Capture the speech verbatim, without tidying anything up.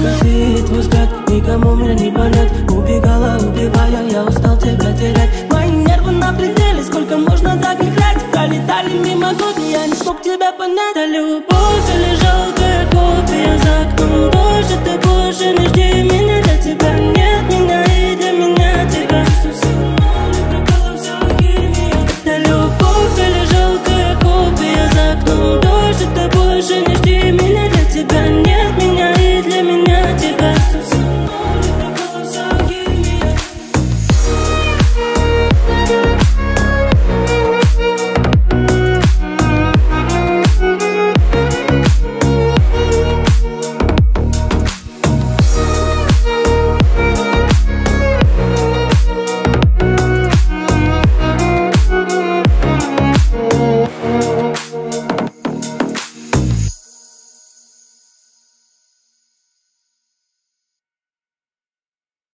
как ты и твой взгляд никому мне не понять. Убегала, убивая, я устал тебя терять. Мои нервы на пределе, сколько можно так играть? Пролетали мимо годы, я не смог тебя понять. Да любовь или жалкая копия за окном дождь, ты больше не жди меня. Для тебя нет меня и для меня тебя. Да любовь или жалкая копия за окном дождь, ты больше не жди